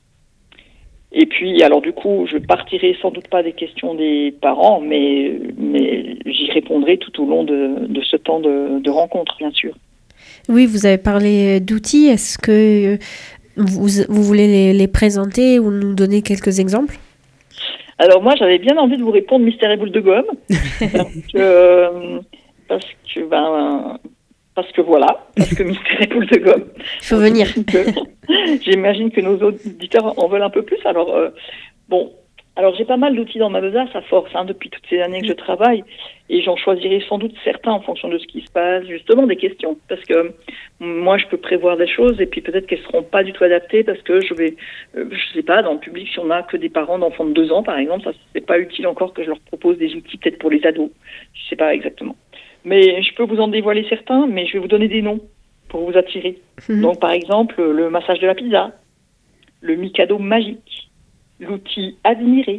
Et puis, alors du coup, je partirai sans doute pas des questions des parents, mais, mais j'y répondrai tout au long de, de ce temps de, de rencontre, bien sûr. Oui, vous avez parlé d'outils. Est-ce que vous, vous voulez les, les présenter ou nous donner quelques exemples ? Alors moi, j'avais bien envie de vous répondre mystère et boule de gomme, parce que, parce que ben, parce que voilà, parce que mystère et boule de gomme. Il faut venir. Que, j'imagine que nos auditeurs en veulent un peu plus. Alors euh, bon, Alors, j'ai pas mal d'outils dans ma besace, à force, hein, depuis toutes ces années que je travaille, et j'en choisirai sans doute certains en fonction de ce qui se passe, justement, des questions, parce que moi, je peux prévoir des choses, et puis peut-être qu'elles seront pas du tout adaptées, parce que je vais, euh, je sais pas, dans le public, si on a que des parents d'enfants de deux ans, par exemple, ça, c'est pas utile encore que je leur propose des outils, peut-être pour les ados, je sais pas exactement. Mais je peux vous en dévoiler certains, mais je vais vous donner des noms pour vous attirer. Mmh. Donc, par exemple, le massage de la pizza, le Mikado magique, l'outil admiré.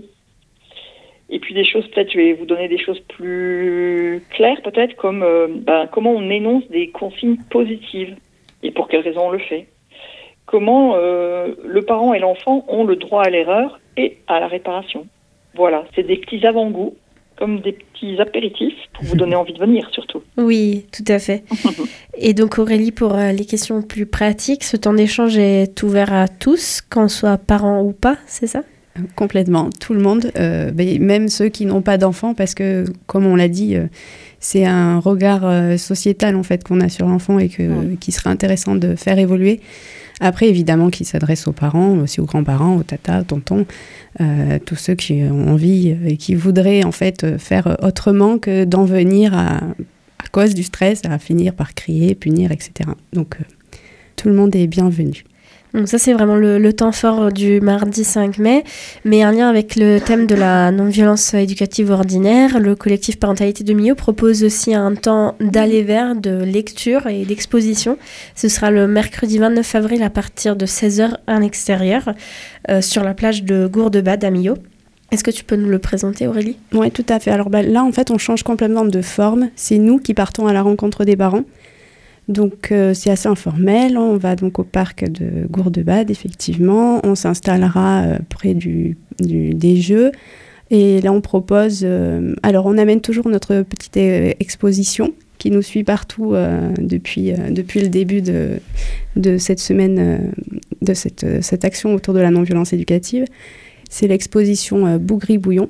Et puis des choses, peut-être, je vais vous donner des choses plus claires, peut-être, comme euh, ben, comment on énonce des consignes positives et pour quelles raisons on le fait. Comment euh, le parent et l'enfant ont le droit à l'erreur et à la réparation. Voilà, c'est des petits avant-goûts, comme des petits apéritifs pour vous donner envie de venir, surtout. Oui, tout à fait. Et donc Aurélie, pour euh, les questions plus pratiques, ce temps d'échange est ouvert à tous, qu'on soit parents ou pas, c'est ça ? Complètement, tout le monde, euh, même ceux qui n'ont pas d'enfants, parce que, comme on l'a dit, euh, c'est un regard euh, sociétal en fait qu'on a sur l'enfant et que, mmh. qui serait intéressant de faire évoluer. Après, évidemment, qui s'adresse aux parents, aussi aux grands-parents, aux tatas, aux tontons, euh, tous ceux qui ont envie et qui voudraient en fait faire autrement que d'en venir à, à cause du stress, à finir par crier, punir, et cetera. Donc, euh, tout le monde est bienvenu. Donc ça, c'est vraiment le, le temps fort du mardi cinq mai, mais en lien avec le thème de la non-violence éducative ordinaire, le collectif Parentalité de Millau propose aussi un temps d'aller vers, de lecture et d'exposition. Ce sera le mercredi vingt-neuf avril à partir de seize heures à l'extérieur, euh, sur la plage de Gourdebad à Millau. Est-ce que tu peux nous le présenter, Aurélie ? Oui, tout à fait. Alors bah, là, en fait, on change complètement de forme. C'est nous qui partons à la rencontre des parents. Donc, euh, c'est assez informel. On va donc au parc de Gourdebad, effectivement. On s'installera euh, près du, du, des jeux. Et là, on propose... Euh, alors, on amène toujours notre petite euh, exposition qui nous suit partout euh, depuis, euh, depuis le début de, de cette semaine, euh, de cette, euh, cette action autour de la non-violence éducative. C'est l'exposition euh, Bougri-Bouillon.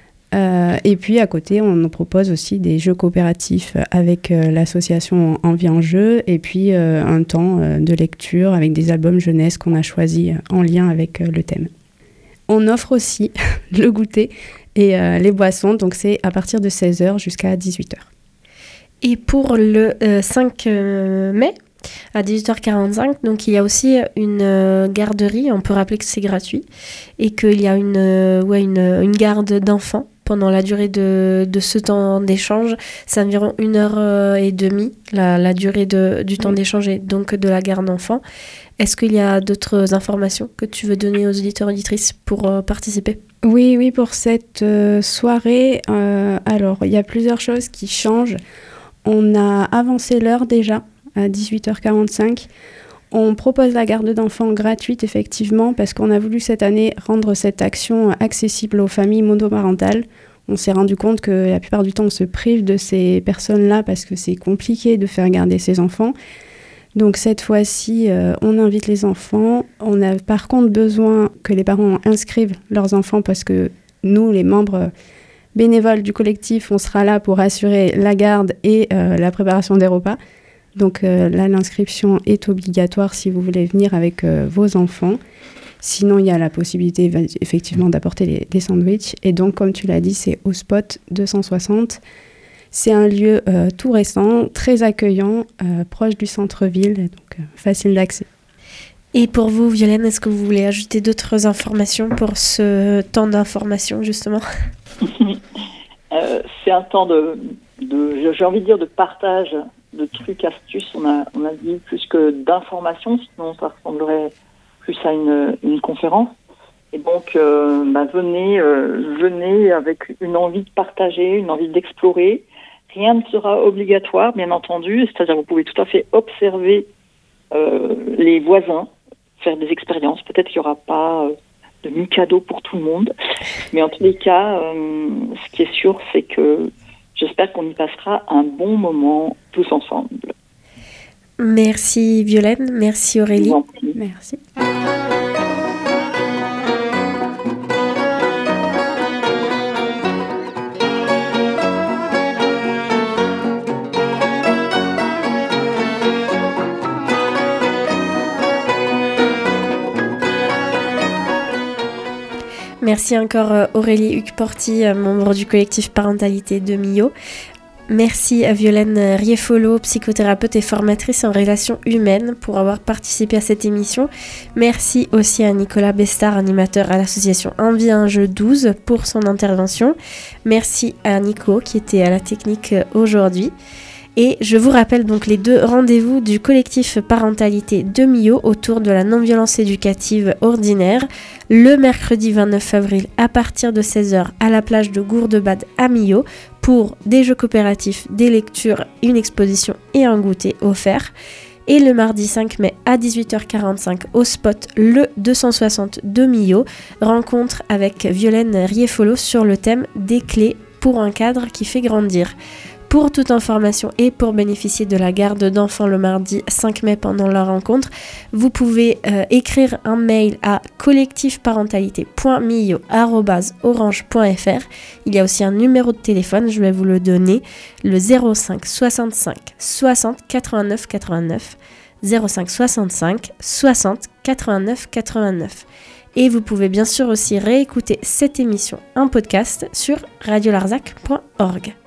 Euh, et puis à côté, on nous propose aussi des jeux coopératifs avec euh, l'association Envie en Jeu et puis euh, un temps euh, de lecture avec des albums jeunesse qu'on a choisis en lien avec euh, le thème. On offre aussi le goûter et euh, les boissons, donc c'est à partir de seize heures jusqu'à dix-huit heures. Et pour le euh, cinq mai, à dix-huit heures quarante-cinq, donc il y a aussi une euh, garderie, on peut rappeler que c'est gratuit, et qu'il y a une, euh, ouais, une, une garde d'enfants pendant la durée de, de ce temps d'échange. C'est environ une heure euh, et demie, la, la durée de, du temps oui. d'échange et donc de la garde d'enfants. Est-ce qu'il y a d'autres informations que tu veux donner aux auditeurs et auditrices pour euh, participer ? Oui, oui, pour cette euh, soirée, euh, alors il y a plusieurs choses qui changent. On a avancé l'heure déjà, à dix-huit heures quarante-cinq. On propose la garde d'enfants gratuite, effectivement, parce qu'on a voulu cette année rendre cette action accessible aux familles monoparentales. On s'est rendu compte que la plupart du temps, on se prive de ces personnes-là parce que c'est compliqué de faire garder ses enfants. Donc cette fois-ci, euh, on invite les enfants. On a par contre besoin que les parents inscrivent leurs enfants parce que nous, les membres bénévoles du collectif, on sera là pour assurer la garde et euh, la préparation des repas. Donc euh, là, l'inscription est obligatoire si vous voulez venir avec euh, vos enfants. Sinon, il y a la possibilité effectivement d'apporter les, des sandwichs. Et donc, comme tu l'as dit, c'est au spot deux cent soixante. C'est un lieu euh, tout récent, très accueillant, euh, proche du centre-ville, donc euh, facile d'accès. Et pour vous, Violaine, est-ce que vous voulez ajouter d'autres informations pour ce temps d'information, justement ? euh, C'est un temps de, de, j'ai envie de dire, de partage de trucs, astuces. On a, on a dit plus que d'informations, sinon ça ressemblerait plus à une, une conférence. Et donc, euh, bah, venez, euh, venez avec une envie de partager, une envie d'explorer. Rien ne sera obligatoire, bien entendu. C'est-à-dire, vous pouvez tout à fait observer euh, les voisins, faire des expériences. Peut-être qu'il n'y aura pas euh, de Mikado pour tout le monde. Mais en tous les cas, euh, ce qui est sûr, c'est que j'espère qu'on y passera un bon moment tous ensemble. Merci Violaine, merci Aurélie. Merci. Merci encore euh, Aurélie Huc-Porty, euh, membre du collectif Parentalité de Millau. Merci à Violaine Riefolo, psychothérapeute et formatrice en relations humaines, pour avoir participé à cette émission. Merci aussi à Nicolas Bestard, animateur à l'association Un Vie Un Jeu douze, pour son intervention. Merci à Nico qui était à la technique aujourd'hui. Et je vous rappelle donc les deux rendez-vous du collectif Parentalité de Millau autour de la non-violence éducative ordinaire, le mercredi vingt-neuf avril à partir de seize heures à la plage de Gourdebad à Millau pour des jeux coopératifs, des lectures, une exposition et un goûter offert. Et le mardi cinq mai à dix-huit heures quarante-cinq au spot Le deux cent soixante de Millau, rencontre avec Violaine Riefolo sur le thème des clés pour un cadre qui fait grandir. Pour toute information et pour bénéficier de la garde d'enfants le mardi cinq mai pendant la rencontre, vous pouvez euh, écrire un mail à collectifparentalité point millau arobase orange point f r. Il y a aussi un numéro de téléphone, je vais vous le donner, le zéro cinq soixante-cinq soixante quatre-vingt-neuf quatre-vingt-neuf, zéro cinq soixante-cinq soixante quatre-vingt-neuf quatre-vingt-neuf. Et vous pouvez bien sûr aussi réécouter cette émission en podcast sur radio larzac point org.